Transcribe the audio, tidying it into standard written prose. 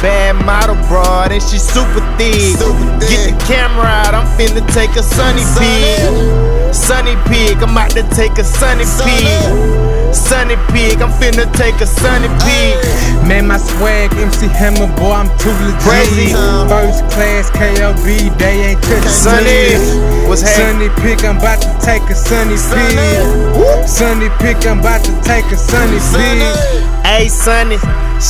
bad model broad and she super thick. Get the camera out, I'm finna take a sunny pig. Sunny pig, I'm about to take a sunny pig. Sunny pig, I'm finna take a sunny pig. Man, my swag, MC Hammer, boy, I'm too legit. Crazy. First class KLB, they ain't touching Sunny, me. what's Sunny happening? pig, I'm about to take a sunny pig. Sunny pig, I'm about to take a sunny pig. Hey, Sunny.